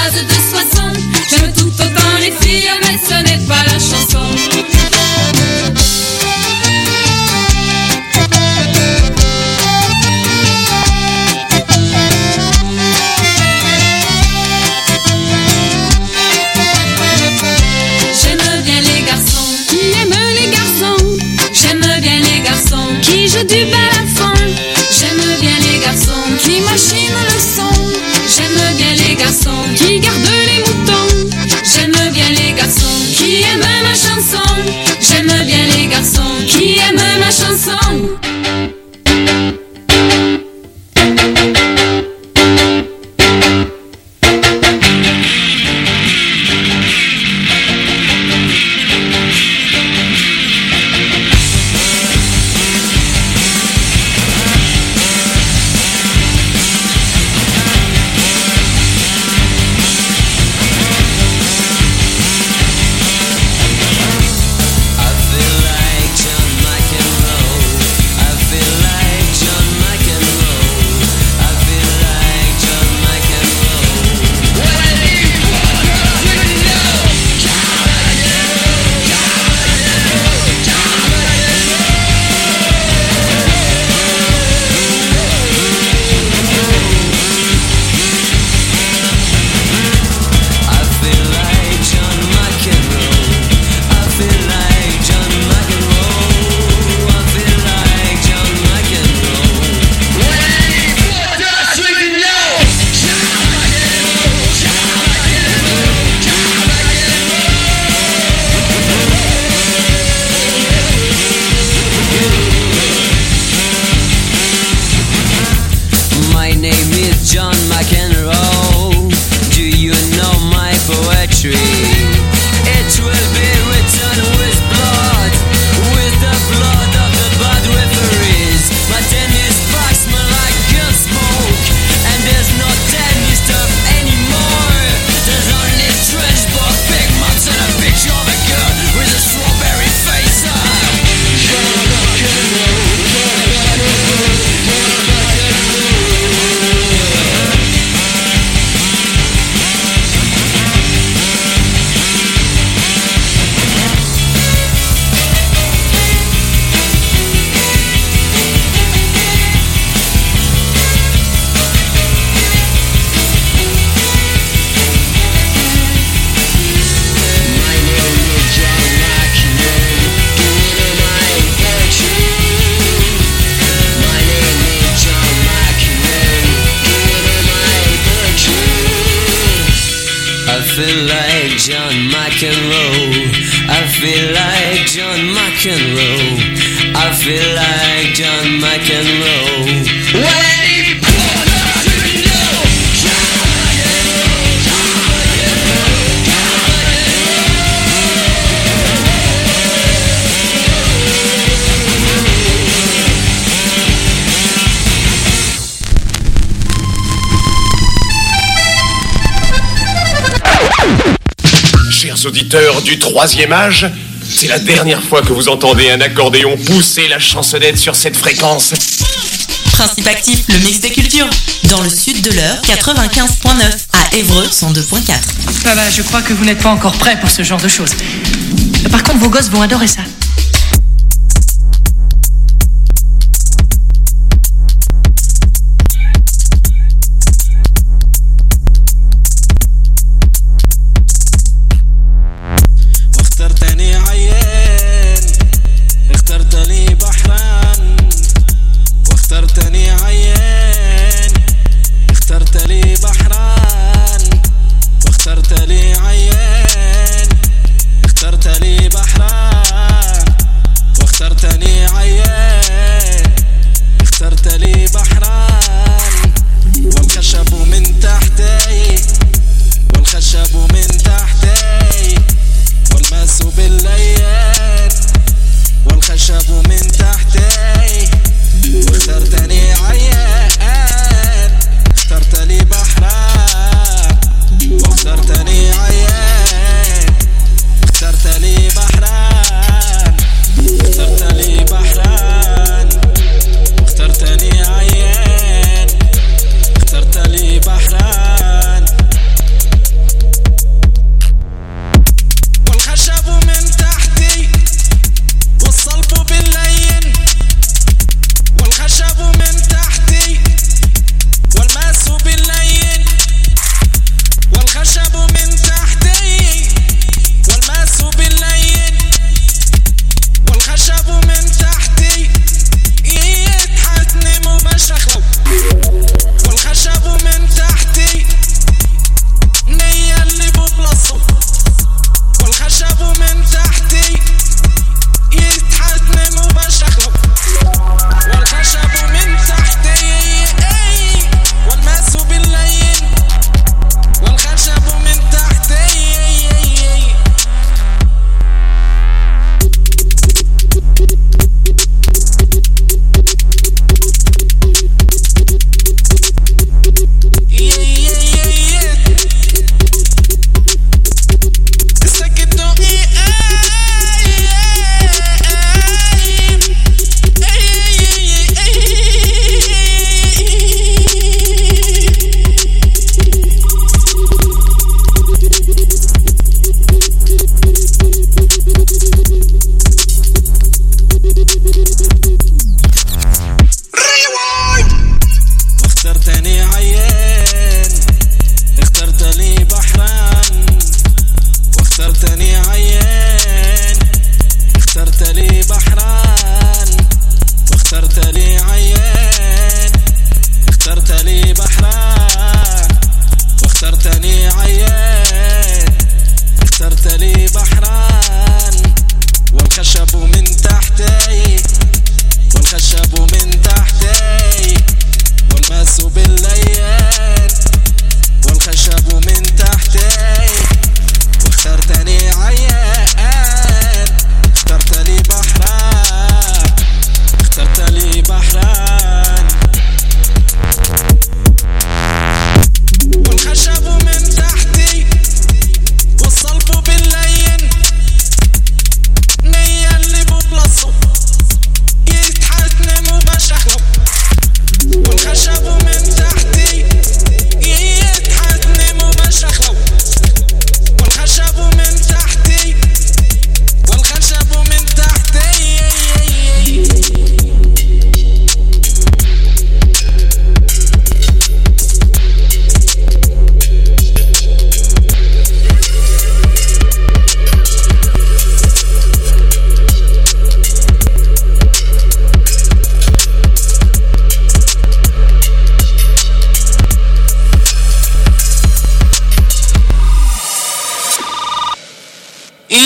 base de 60. J'aime tout autant les filles, mais ce n'est pas la chanson. J'aime bien les garçons qui aiment les garçons. J'aime bien les garçons qui jouent du balafon. J'aime bien les garçons qui machinent le son. J'aime bien les garçons qui gardent les moutons. J'aime bien les garçons qui aiment ma chanson. J'aime bien les garçons qui aiment ma chanson. Auditeurs du troisième âge, c'est la dernière fois que vous entendez un accordéon pousser la chansonnette sur cette fréquence. Principe actif, le mix des cultures. Dans le sud de l'heure, 95.9. À Évreux, 102.4. Bah, je crois que vous n'êtes pas encore prêts pour ce genre de choses. Par contre, vos gosses vont adorer ça. اخترت لي بحران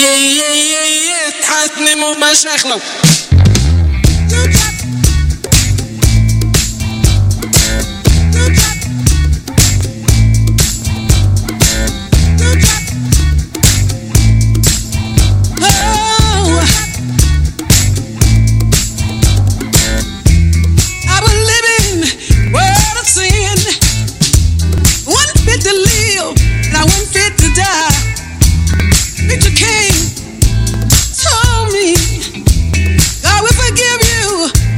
تحسني مو مشاخله Told me God will forgive you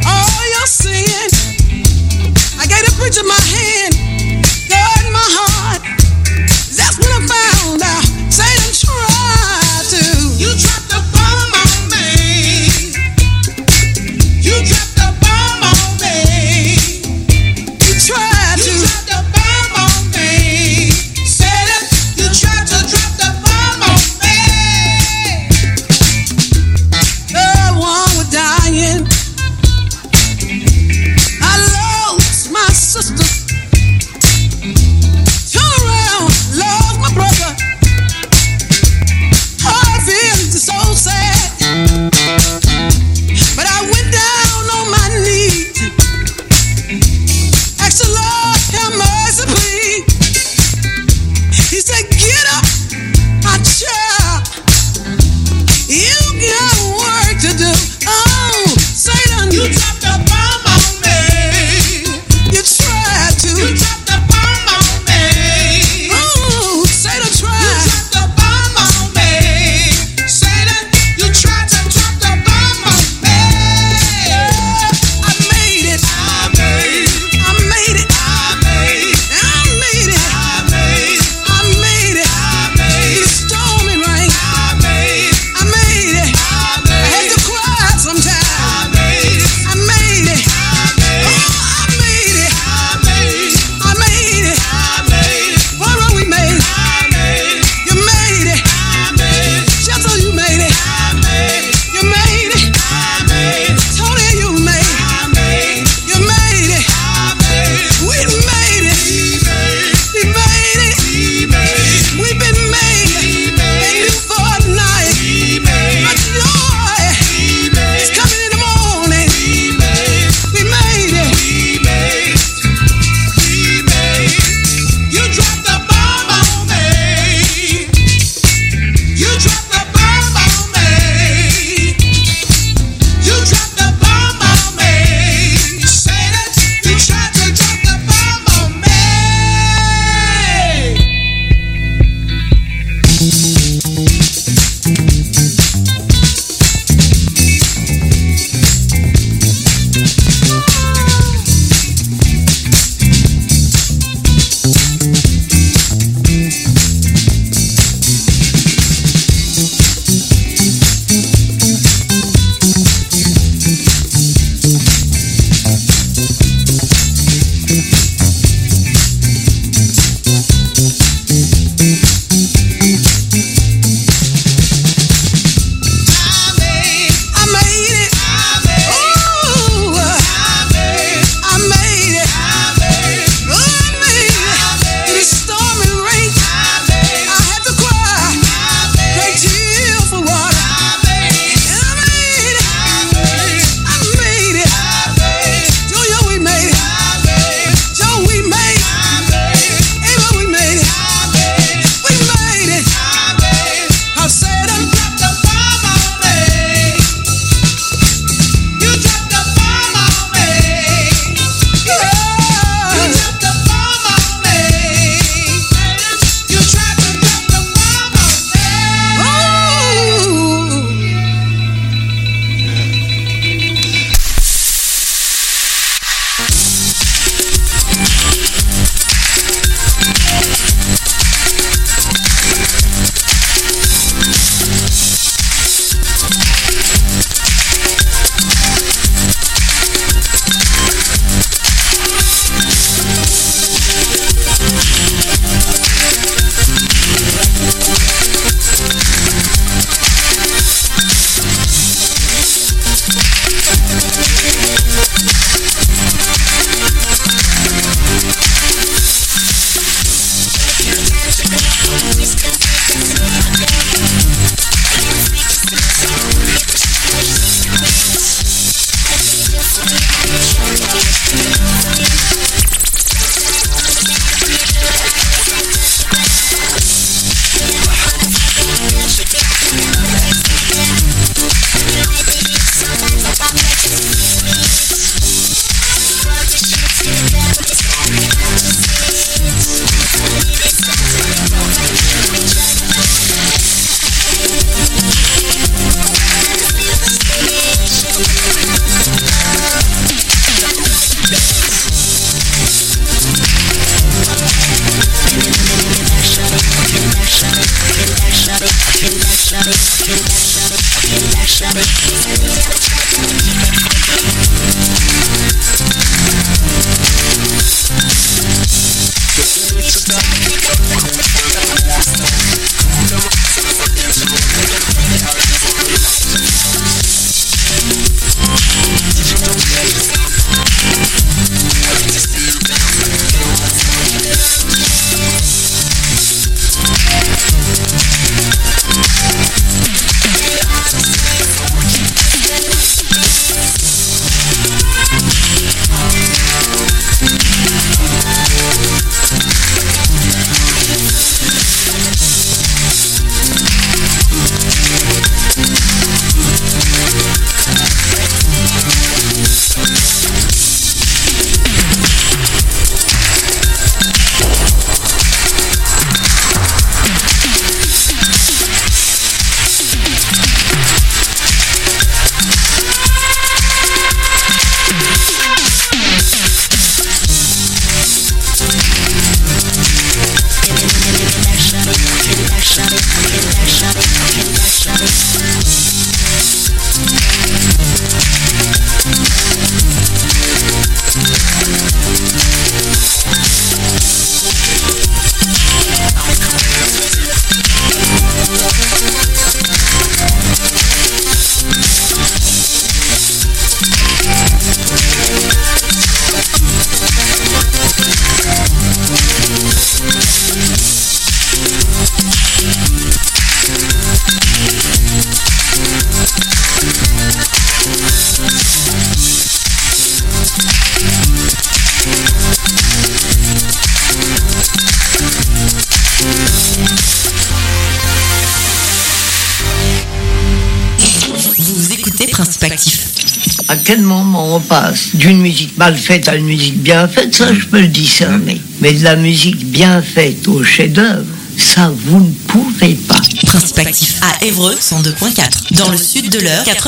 Principe actif. À quel moment on passe d'une musique mal faite à une musique bien faite, ça je peux le discerner. Mais de la musique bien faite au chef-d'œuvre, ça vous ne pouvez pas. Principe actif à Évreux 102.4. Dans le sud de l'Eure 95.9.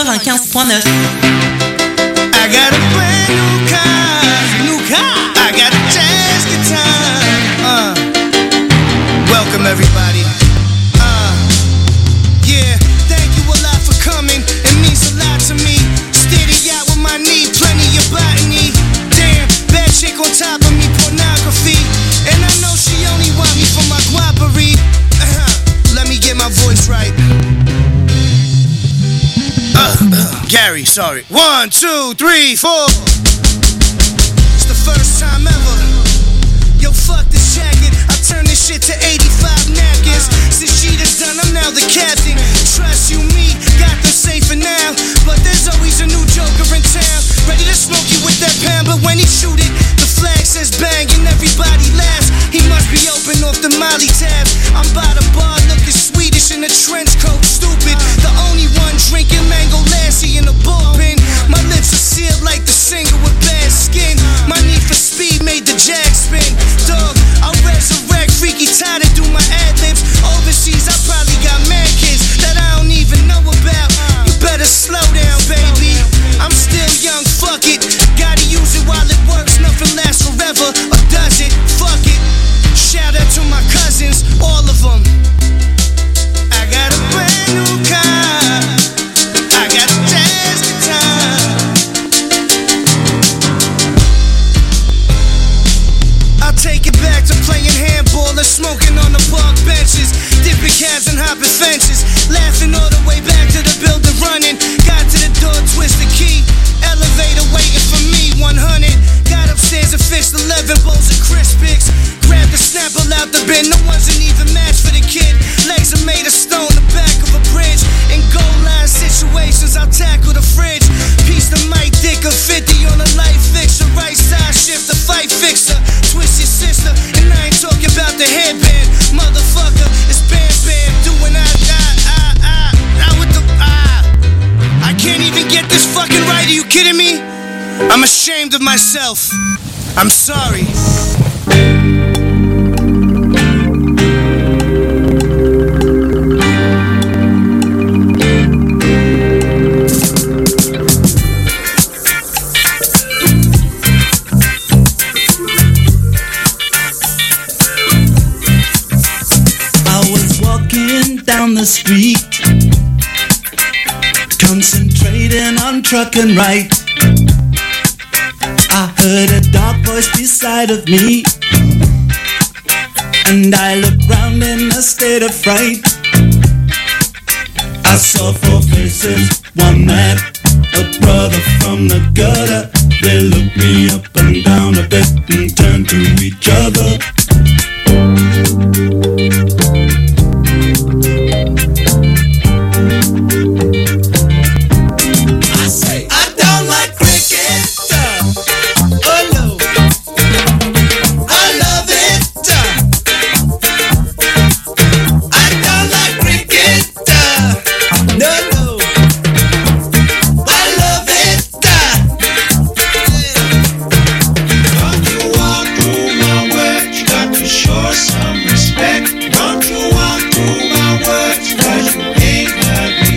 I got a brand new car. I got a jazz guitar. Welcome everybody. Yeah, thank you a lot for coming. It means a lot to me. Steady out with my knee, plenty of botany. Damn, bad chick on top of me, pornography. And I know she only want me for my guapery. Let me get my voice right. Gary, sorry. 1, 2, 3, 4. It's the first time ever. Yo, fuck this jacket. I turn this shit to 85 napkins. Since she is done, I'm now the captain. Trust you, me, got them safe for now. But there's always a new joker in town. Ready to smoke you with that pound, but when he shoot it, the flag says bang and everybody laughs. He must be open off the Molly tab. I'm by the bar looking Swedish in a trench coat, stupid. The only one drinking mango lassie in the bullpen. My lips are sealed like the singer with bad skin. My need for speed made the jag spin. Dog, I'll resurrect freaky tired to do my ad-libs. Overseas I probably got mad kids that I don't even know about. You better slow down, baby. I'm still young, fuck it. Gotta use it while it works. Nothing lasts forever, or does it? Fuck it. Shout out to my cousins, all of them. I got a brand new car. I got a jazz guitar. I'll take it back to playing handball and smoking on the park benches, dipping cabs and hopping fences, laughing all the way back to the building running. Got to the door, twist the key, elevator waiting for me, 100. Got upstairs and fixed 11 bowls of Crispix. Grabbed the Snapple out the bin, no one's an even match for the kid. Legs are made of stone, the back of a bridge. In goal line situations, I'll tackle the fridge. Piece the mic, dick of 50 on a light fixture. Right side shift, the fight fixer. Twist your sister, and I ain't talking about the headband. Motherfucker, it's Bam Bam doing I can't even get this fucking right, are you kidding me? I'm ashamed of myself. I'm sorry. I was walking down the street concentrating on trucking right. I heard a dark voice beside of me, and I looked round in a state of fright. I saw four faces, one man, a brother from the gutter. They looked me up and down a bit and turned to each other. I say, I don't like cricket. Oh no, I love it. I don't like cricket. No, no, I love it. Don't you walk through my words, you got to show some respect. Don't you walk through my words, 'cause you ain't heard me.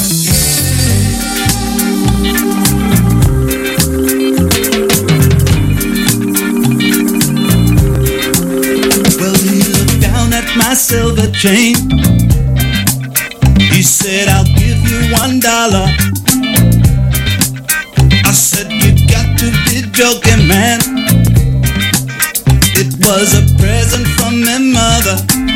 Well, he looked down at my silver chain. He said, I'll give you $1. I said, you got to be joking, man. It was a present from my mother.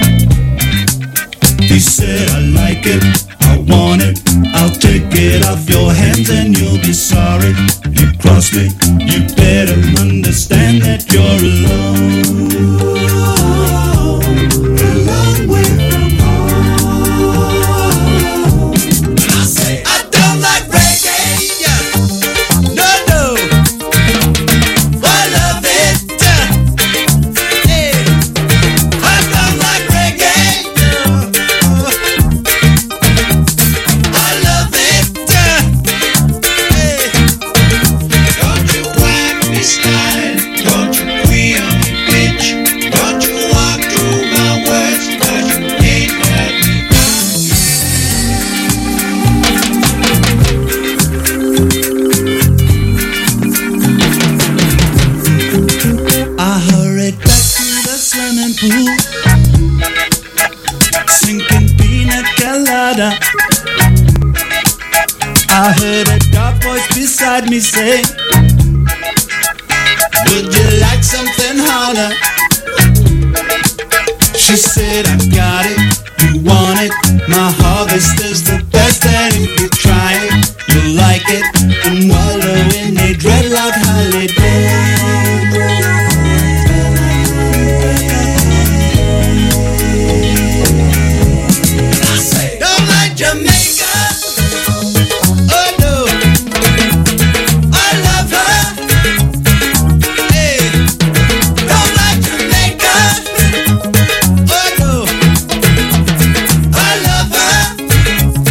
He said, I like it, I want it, I'll take it off your hands and you'll be sorry. You cross me, you better understand that you're alone. A long way from home. I say, I don't like reggae. No, no, I love it. Hey, I don't like reggae. I love it. Hey, Don't you whack me style, don't you queer me bitch. Don't you walk through my words, 'cause you ain't heard me. I hurried back to the swimming pool, sinking pina colada. I heard a dark voice beside me say, would you like something harder? She said, I got it, you want it. My harvest is the best, and if you try it, you'll like it. And wallow in a dreadlock holiday. I say, don't like Jamaica. Oh no, I love her. Hey, don't like Jamaica. Oh no, I love her.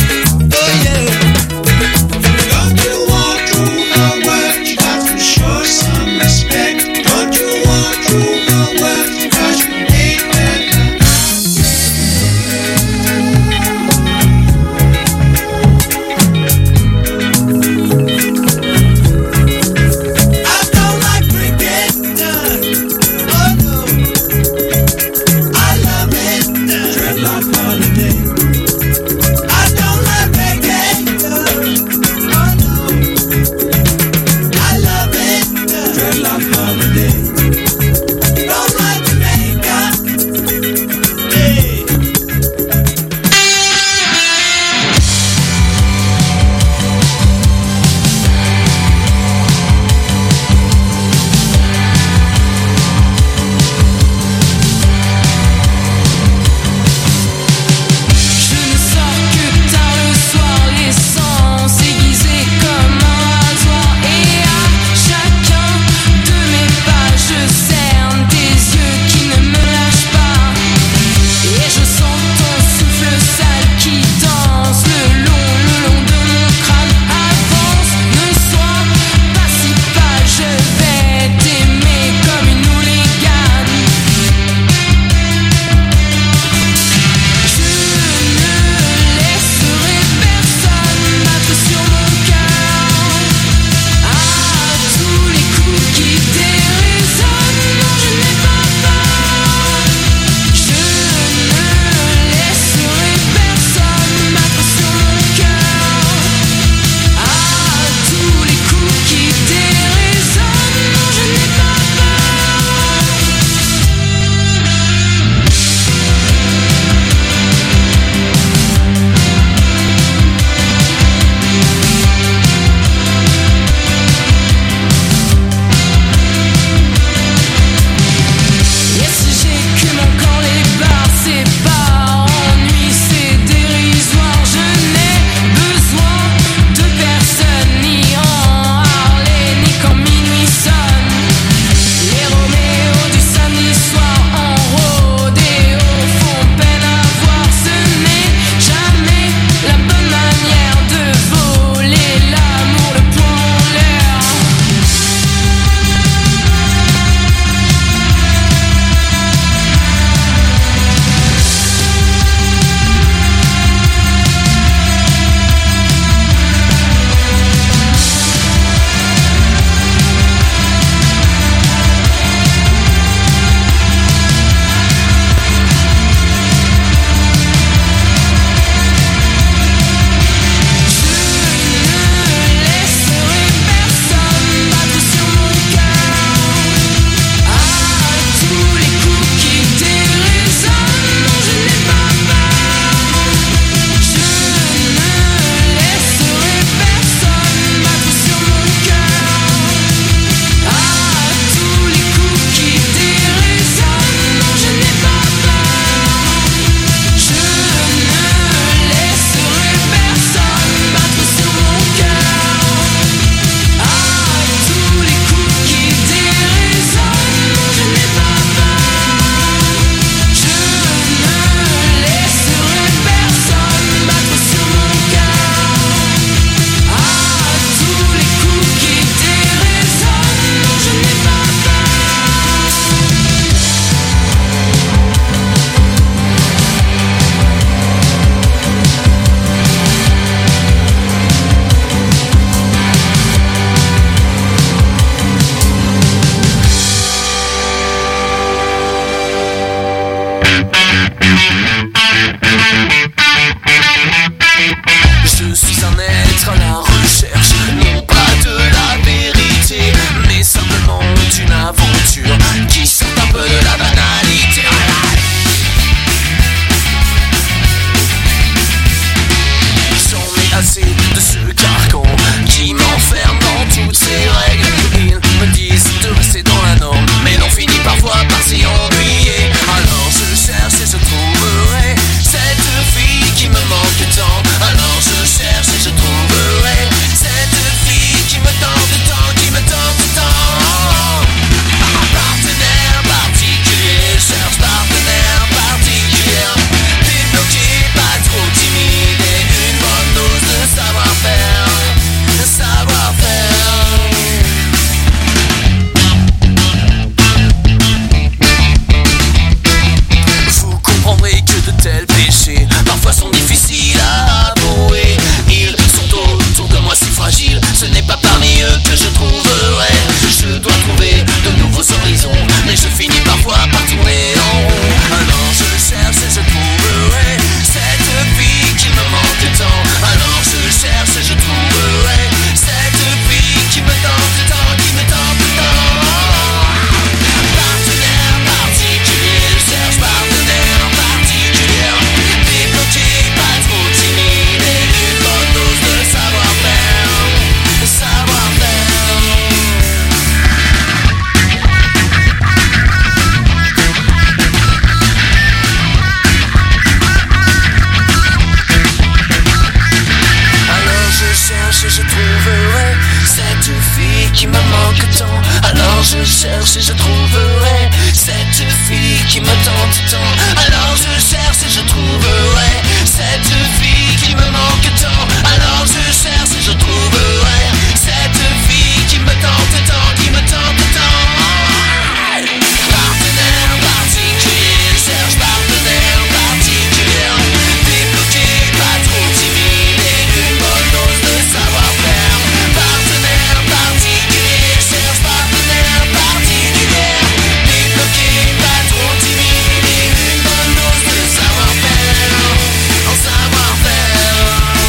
cherche et je trouverai cette fille qui me tente tant. Alors je cherche et je trouverai cette fille qui me manque tant. Alors je cherche et je trouverai cette fille qui me tente tant, qui me tente tant. Partenaire particulier, cherche partenaire particulier. Débloqué, pas trop timide et d'une bonne dose de savoir-faire. Partenaire particulier, cherche partenaire particulier. Débloqué, pas trop timide et d'une bonne dose de savoir-faire. En savoir-faire.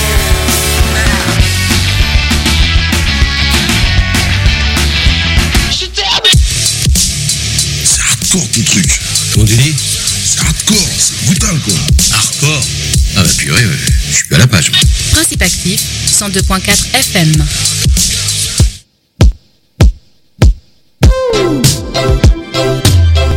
Je termine. C'est hardcore ton truc. Comment tu dis? C'est hardcore, c'est brutal quoi. Hardcore? Ah bah purée, ouais. Je suis plus à la page. Principe actif, 102.4 FM.